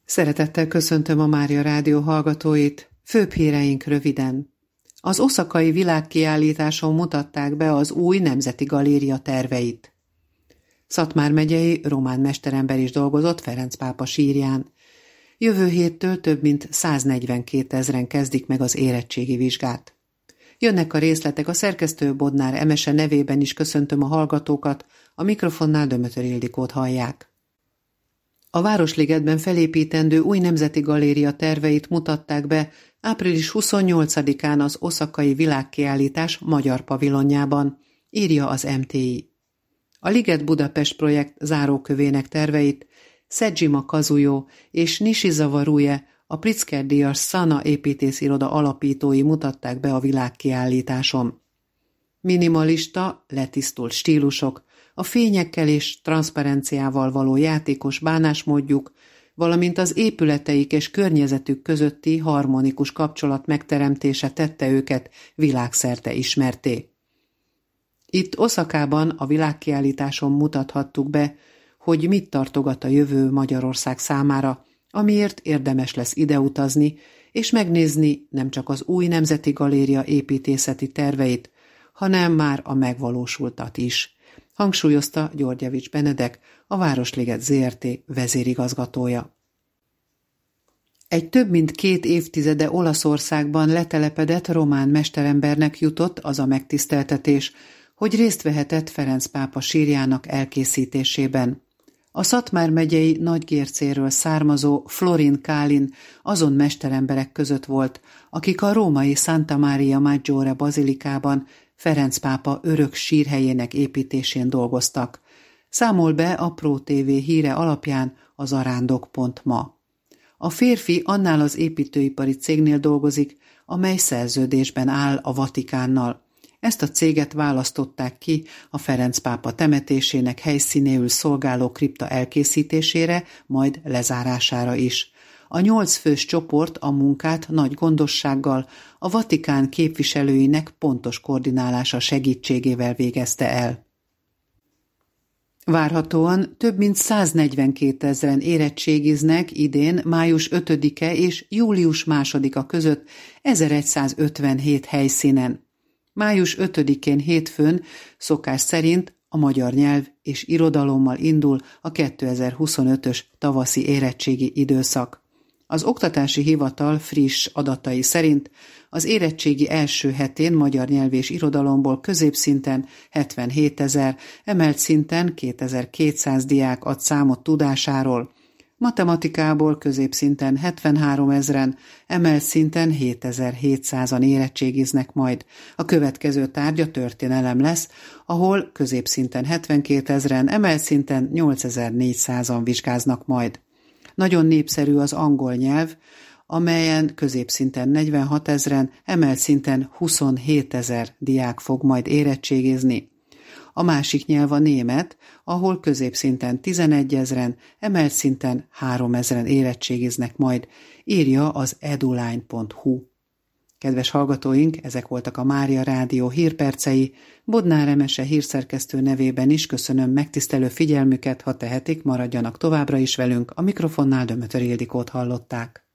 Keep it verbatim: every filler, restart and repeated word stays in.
Szeretettel köszöntöm a Mária Rádió hallgatóit. Főbb híreink röviden. Az oszakai világkiállításon mutatták be az új Nemzeti Galéria terveit. Szatmár megyei román mesterember is dolgozott Ferenc pápa sírján. Jövő héttől több mint száznegyvenkétezren kezdik meg az érettségi vizsgát. Jönnek a részletek, a szerkesztő Bodnár Emese nevében is köszöntöm a hallgatókat, a mikrofonnál Dömötör Ildikót hallják. A Városligetben felépítendő új Nemzeti Galéria terveit mutatták be április huszonnyolcadikán az oszakai világkiállítás magyar pavilonjában, írja az em té i. A Liget Budapest projekt zárókövének terveit Szedzsima Kazuyo és Nishizawa Ruje, a Pritzker-díjas Sana építésziroda alapítói mutatták be a világkiállításon. Minimalista, letisztult stílusok, a fényekkel és transzparenciával való játékos bánásmódjuk, valamint az épületeik és környezetük közötti harmonikus kapcsolat megteremtése tette őket világszerte ismertté. Itt Oszakában a világkiállításon mutathattuk be, hogy mit tartogat a jövő Magyarország számára, amiért érdemes lesz ideutazni, és megnézni nem csak az új Nemzeti Galéria építészeti terveit, hanem már a megvalósultat is, hangsúlyozta Györgyevics Benedek, a Városliget zé er té vezérigazgatója. Egy több mint két évtizede Olaszországban letelepedett román mesterembernek jutott az a megtiszteltetés, hogy részt vehetett Ferenc pápa sírjának elkészítésében. A Szatmár megyei Nagygércéről származó Florin Kálin azon mesteremberek között volt, akik a római Santa Maria Maggiore bazilikában Ferenc pápa örök sírhelyének építésén dolgoztak. Számol be a Pro té vé híre alapján a zarándok pont ma. A férfi annál az építőipari cégnél dolgozik, amely szerződésben áll a Vatikánnal. Ezt a céget választották ki a Ferenc pápa temetésének helyszínéül szolgáló kripta elkészítésére, majd lezárására is. A nyolc fős csoport a munkát nagy gondossággal, a Vatikán képviselőinek pontos koordinálása segítségével végezte el. Várhatóan több mint száznegyvenkétezren érettségiznek idén május ötödike és július másodika között ezeregyszázötvenhét helyszínen. május ötödikén hétfőn szokás szerint a magyar nyelv és irodalommal indul a kétezer-huszonötös tavaszi érettségi időszak. Az Oktatási Hivatal friss adatai szerint az érettségi első hetén magyar nyelv és irodalomból középszinten hetvenhétezer, emelt szinten kétezer-kétszáz diák ad számot tudásáról, matematikából középszinten hetvenháromezren, emelt szinten hétezer-hétszázan érettségiznek majd. A következő tárgya történelem lesz, ahol középszinten hetvenkétezren, emelt szinten nyolcezer-négyszázan vizsgáznak majd. Nagyon népszerű az angol nyelv, amelyen középszinten negyvenhatezren, emelt szinten huszonhétezer diák fog majd érettségizni. A másik nyelv a német, ahol középszinten tizenegyezren, emelt szinten háromezren érettségiznek majd, írja az eduline pont hu. Kedves hallgatóink, ezek voltak a Mária Rádió hírpercei. Bodnár Emese hírszerkesztő nevében is köszönöm megtisztelő figyelmüket, ha tehetik, maradjanak továbbra is velünk, a mikrofonnál Dömötör Ildikót hallották.